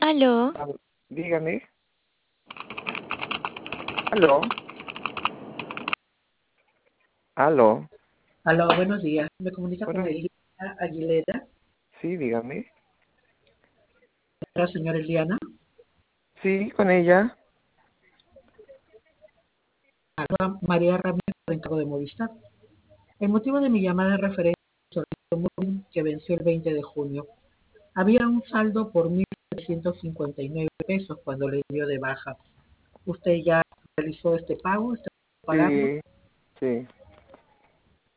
Aló, Dígame. Aló, aló. Aló, buenos días. Me comunica con Bueno, Eliana Aguilera. sí, dígame. La señora Eliana. Sí, con ella. María Ramírez, por encargo de Movistar. El motivo de mi llamada es referente al móvil que venció el 20 de junio. Había un saldo por 1.759 pesos cuando le dio de baja. ¿Usted ya realizó este pago? ¿Está pagando? Sí, sí.